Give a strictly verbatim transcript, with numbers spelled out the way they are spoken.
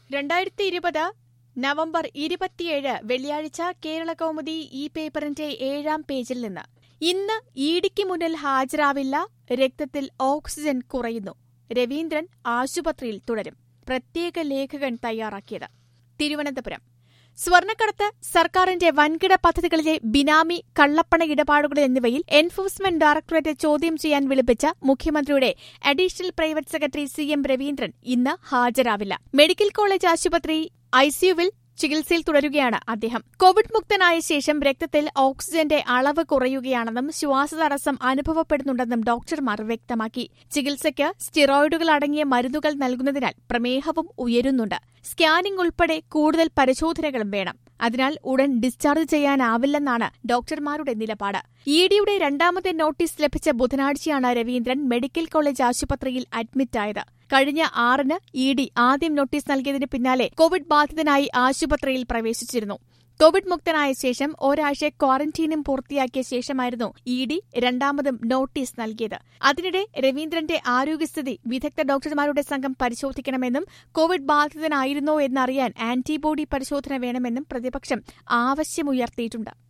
രണ്ടായിരത്തി ഇരുപത് നവംബർ ഇരുപത്തിയേഴ് വെള്ളിയാഴ്ച കേരളകൗമുദി ഈ പേപ്പറിന്റെ ഏഴാം പേജിൽ നിന്ന് ഇന്ന് ഇഡിക്ക് മുന്നിൽ ഹാജരാവില്ല, രക്തത്തിൽ ഓക്സിജൻ കുറയുന്നു. രവീന്ദ്രൻ ആശുപത്രിയിൽ തുടരും. പ്രത്യേക ലേഖകൻ തയ്യാറാക്കിയത്. തിരുവനന്തപുരം. സ്വർണ്ണക്കടത്ത്, സർക്കാരിന്റെ വൻകിട പദ്ധതികളിലെ ബിനാമി, കള്ളപ്പണ ഇടപാടുകൾ എന്നിവയിൽ എൻഫോഴ്സ്മെന്റ് ഡയറക്ടറേറ്റ് ചോദ്യം ചെയ്യാൻ വിളിപ്പിച്ച മുഖ്യമന്ത്രിയുടെ additional private secretary C M Raveendran ഇന്ന് ഹാജരാവില്ല. മെഡിക്കൽ കോളേജ് ആശുപത്രി ഐസിയുവിൽ ചികിത്സയിൽ തുടരുകയാണ് അദ്ദേഹം. കോവിഡ് മുക്തനായ ശേഷം രക്തത്തിൽ ഓക്സിജന്റെ അളവ് കുറയുകയാണെന്നും ശ്വാസതടസ്സം അനുഭവപ്പെടുന്നുണ്ടെന്നും ഡോക്ടർമാർ വ്യക്തമാക്കി. ചികിത്സയ്ക്ക് സ്റ്റിറോയിഡുകൾ അടങ്ങിയ മരുന്നുകൾ നൽകുന്നതിനാൽ പ്രമേഹവും ഉയരുന്നുണ്ട്. സ്കാനിംഗ് ഉൾപ്പെടെ കൂടുതൽ പരിശോധനകളും വേണം. അതിനാൽ ഉടൻ ഡിസ്ചാർജ് ചെയ്യാനാവില്ലെന്നാണ് ഡോക്ടർമാരുടെ നിലപാട്. ഇഡിയുടെ രണ്ടാമത്തെ നോട്ടീസ് ലഭിച്ച ബുധനാഴ്ചയാണ് രവീന്ദ്രൻ മെഡിക്കൽ കോളേജ് ആശുപത്രിയിൽ അഡ്മിറ്റായത്. കഴിഞ്ഞ ആറിന് ഇഡി ആദ്യം നോട്ടീസ് നൽകിയതിന് പിന്നാലെ കോവിഡ് ബാധിതനായി ആശുപത്രിയിൽ പ്രവേശിച്ചിരുന്നു. കോവിഡ് മുക്തനായ ശേഷം ഒരാഴ്ച ക്വാറന്റീനും പൂർത്തിയാക്കിയ ശേഷമായിരുന്നു ഇഡി രണ്ടാമതും നോട്ടീസ് നൽകിയത്. അതിനിടെ രവീന്ദ്രന്റെ ആരോഗ്യസ്ഥിതി വിദഗ്ധ ഡോക്ടർമാരുടെ സംഘം പരിശോധിക്കണമെന്നും കോവിഡ് ബാധിതനായിരുന്നോ എന്നറിയാൻ ആന്റിബോഡി പരിശോധന വേണമെന്നും പ്രതിപക്ഷം ആവശ്യമുയർത്തിയിട്ടുണ്ട്.